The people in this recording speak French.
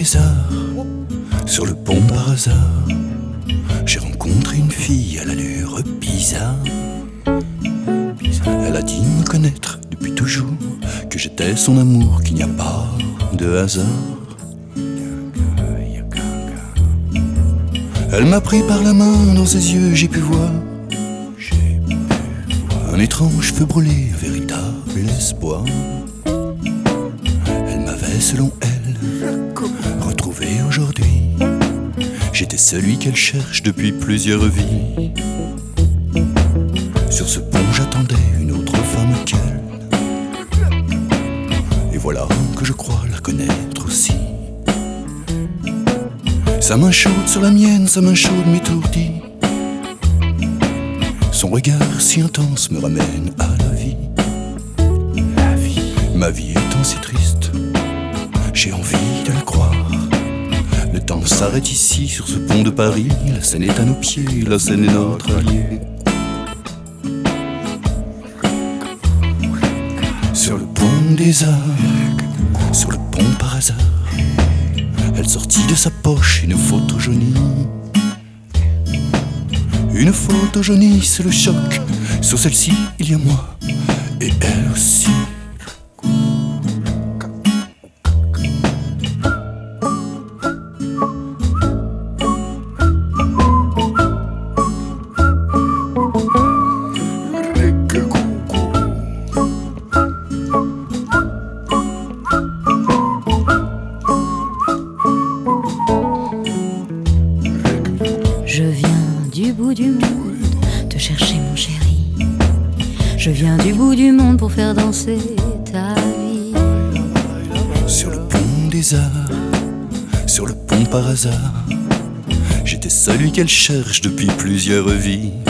des Arts, sur le pont par hasard, j'ai rencontré une fille à l'allure bizarre. Elle a dit me connaître depuis toujours, que j'étais son amour, qu'il n'y a pas de hasard. Elle m'a pris par la main, dans ses yeux j'ai pu voir un étrange feu brûlé, un véritable espoir. Elle m'avait, selon elle, retrouvé aujourd'hui. J'étais celui qu'elle cherche depuis plusieurs vies. Sur ce pont j'attendais une autre femme qu'elle, et voilà que je crois la connaître aussi. Sa main chaude sur la mienne, sa main chaude m'étourdit. Son regard si intense me ramène à la vie. Ma vie étant si triste, j'ai envie de la croire. Le temps s'arrête ici, sur ce pont de Paris. La Seine est à nos pieds, la Seine est notre allié. Sur le pont des Arts, sur le pont par hasard, elle sortit de sa poche une photo jaunie. Une photo jaunie, c'est le choc. Sur celle-ci, il y a moi, et elle aussi. Je viens du bout du monde te chercher, mon chéri. Je viens du bout du monde pour faire danser ta vie. Sur le pont des Arts, sur le pont par hasard, j'étais celui qu'elle cherche depuis plusieurs vies.